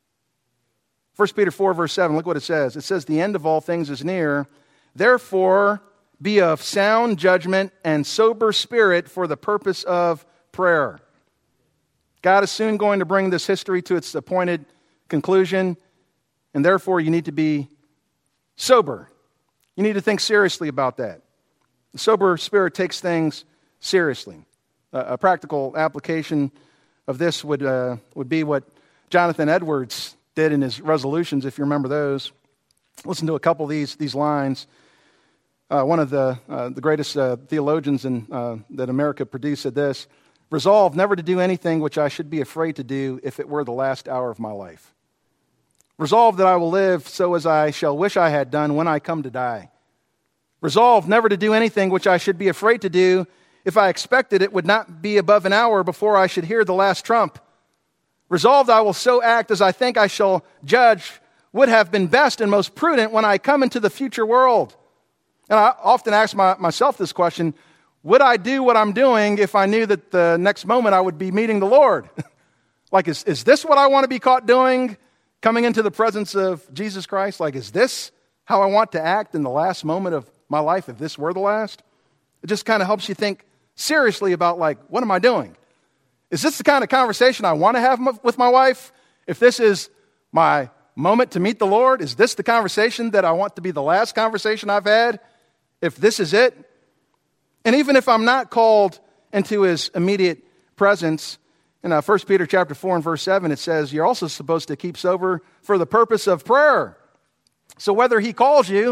1 Peter 4, verse 7, look what it says. It says, the end of all things is near. Therefore, be of sound judgment and sober spirit for the purpose of prayer. God is soon going to bring this history to its appointed conclusion, and therefore you need to be sober. You need to think seriously about that. The sober spirit takes things seriously. A practical application of this would be what Jonathan Edwards did in his resolutions, if you remember those. Listen to a couple of these lines. One of the greatest theologians that America produced said this: resolve never to do anything which I should be afraid to do if it were the last hour of my life. Resolve that I will live so as I shall wish I had done when I come to die. Resolve never to do anything which I should be afraid to do if I expected it would not be above an hour before I should hear the last trump. Resolved I will so act as I think I shall judge would have been best and most prudent when I come into the future world. And I often ask myself this question: would I do what I'm doing if I knew that the next moment I would be meeting the Lord? Like, is this what I want to be caught doing, coming into the presence of Jesus Christ? Like, is this how I want to act in the last moment of my life if this were the last? It just kind of helps you think seriously about, like, what am I doing? Is this the kind of conversation I want to have with my wife? If this is my moment to meet the Lord, is this the conversation that I want to be the last conversation I've had? If this is it? And even if I'm not called into his immediate presence, in 1 Peter chapter 4 and verse 7, it says, you're also supposed to keep sober for the purpose of prayer. So whether he calls you,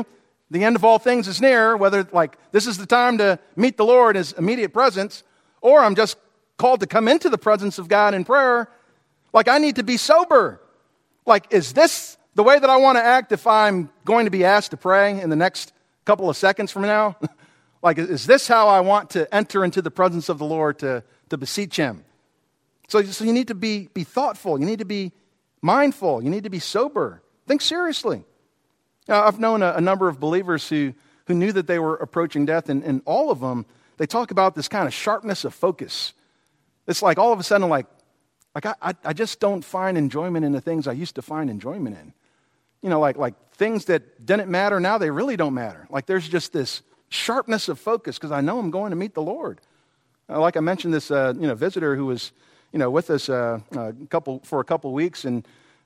the end of all things is near, whether like this is the time to meet the Lord in His immediate presence, or I'm just called to come into the presence of God in prayer, like I need to be sober. Like, is this the way that I want to act if I'm going to be asked to pray in the next couple of seconds from now? Like, is this how I want to enter into the presence of the Lord to beseech Him? So you need to be thoughtful. You need to be mindful. You need to be sober. Think seriously. Now, I've known a number of believers who knew that they were approaching death, and all of them, they talk about this kind of sharpness of focus. It's like all of a sudden, like I just don't find enjoyment in the things I used to find enjoyment in. You know, like things that didn't matter now, they really don't matter. Like there's just this sharpness of focus because I know I'm going to meet the Lord. Like I mentioned, this visitor who was with us for a couple weeks, and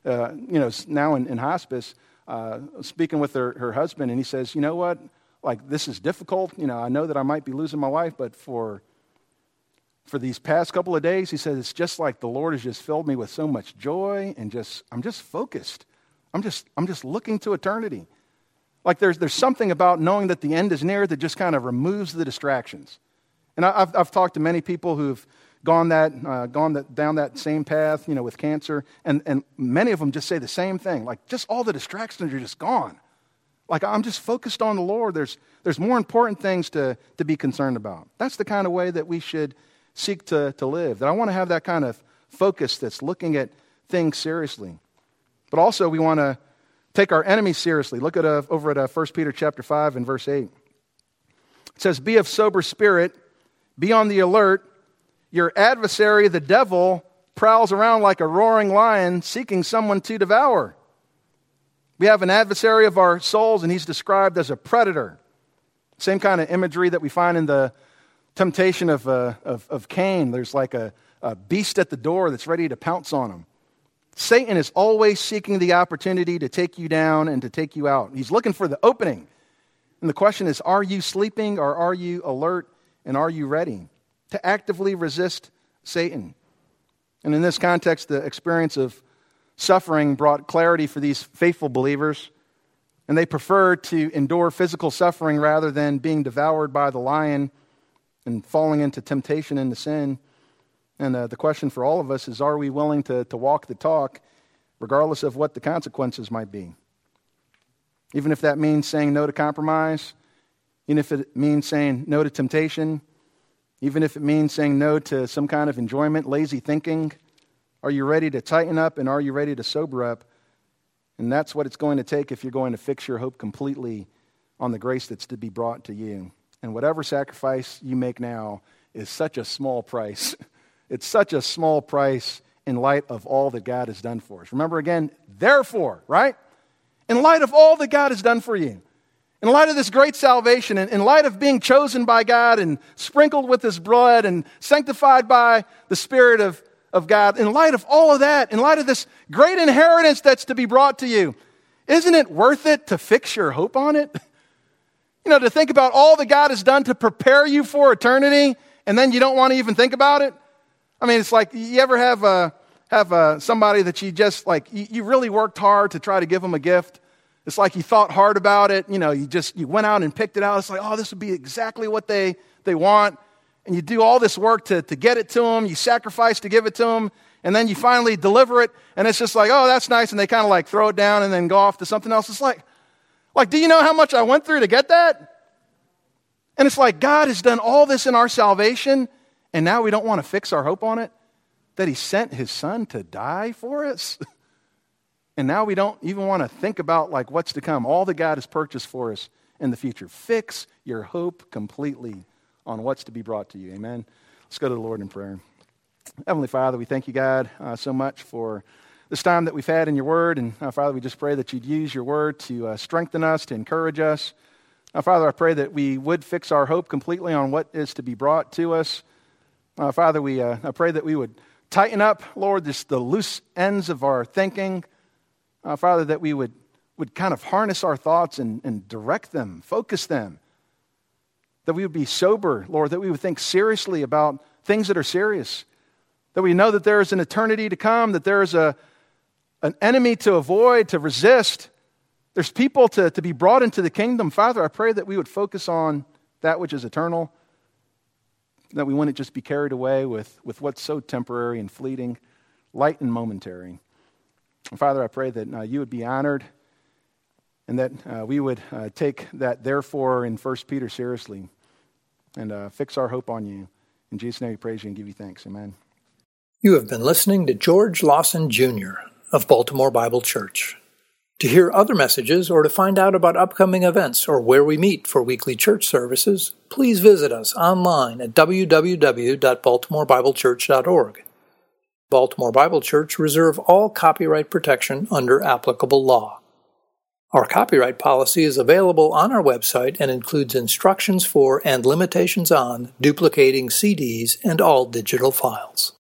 now in hospice, speaking with her husband, and he says, you know what, like this is difficult. I know that I might be losing my wife, but for these past couple of days, he said, it's just like the Lord has just filled me with so much joy, and I'm just focused. I'm just looking to eternity. Like there's something about knowing that the end is near that just kind of removes the distractions. And I've talked to many people who've gone down that same path, with cancer, and many of them just say the same thing. Like just all the distractions are just gone. Like I'm just focused on the Lord. There's more important things to be concerned about. That's the kind of way that we should seek to live. That I want to have that kind of focus that's looking at things seriously. But also we want to take our enemies seriously. Look at over at 1 Peter chapter 5 and verse 8. It says, be of sober spirit, be on the alert. Your adversary, the devil, prowls around like a roaring lion seeking someone to devour. We have an adversary of our souls, and he's described as a predator. Same kind of imagery that we find in the temptation of Cain. There's like a beast at the door that's ready to pounce on him. Satan is always seeking the opportunity to take you down and to take you out. He's looking for the opening. And the question is, are you sleeping, or are you alert, and are you ready to actively resist Satan? And in this context, the experience of suffering brought clarity for these faithful believers, and they preferred to endure physical suffering rather than being devoured by the lion and falling into temptation and into sin. And the question for all of us is, are we willing to walk the talk regardless of what the consequences might be? Even if that means saying no to compromise, even if it means saying no to temptation, even if it means saying no to some kind of enjoyment, lazy thinking, are you ready to tighten up, and are you ready to sober up? And that's what it's going to take if you're going to fix your hope completely on the grace that's to be brought to you. And whatever sacrifice you make now is such a small price. It's such a small price in light of all that God has done for us. Remember again, therefore, right? In light of all that God has done for you, in light of this great salvation, and in light of being chosen by God and sprinkled with His blood and sanctified by the Spirit of God, in light of all of that, in light of this great inheritance that's to be brought to you, isn't it worth it to fix your hope on it? To think about all that God has done to prepare you for eternity, and then you don't want to even think about it? I mean, it's like, you ever have somebody that you just, like, you really worked hard to try to give them a gift. It's like you thought hard about it. You went out and picked it out. It's like, oh, this would be exactly what they want. And you do all this work to get it to them. You sacrifice to give it to them. And then you finally deliver it. And it's just like, oh, that's nice. And they kind of like throw it down and then go off to something else. It's like, do you know how much I went through to get that? And it's like God has done all this in our salvation, and now we don't want to fix our hope on it? That He sent His Son to die for us? And now we don't even want to think about like what's to come, all that God has purchased for us in the future. Fix your hope completely on what's to be brought to you. Amen. Let's go to the Lord in prayer. Heavenly Father, we thank you, God, so much for this time that we've had in your word. And Father, we just pray that you'd use your word to strengthen us, to encourage us. Father, I pray that we would fix our hope completely on what is to be brought to us. Father, I pray that we would tighten up, Lord, the loose ends of our thinking. Father, that we would kind of harness our thoughts and direct them, focus them. That we would be sober, Lord, that we would think seriously about things that are serious. That we know that there is an eternity to come, that there is an enemy to avoid, to resist. There's people to be brought into the kingdom. Father, I pray that we would focus on that which is eternal, that we wouldn't just be carried away with what's so temporary and fleeting, light and momentary. And Father, I pray that you would be honored and that we would take that therefore in 1 Peter seriously and fix our hope on you. In Jesus' name we praise you and give you thanks. Amen. You have been listening to George Lawson Jr. of Baltimore Bible Church. To hear other messages or to find out about upcoming events or where we meet for weekly church services, please visit us online at www.baltimorebiblechurch.org. Baltimore Bible Church reserve all copyright protection under applicable law. Our copyright policy is available on our website and includes instructions for and limitations on duplicating CDs and all digital files.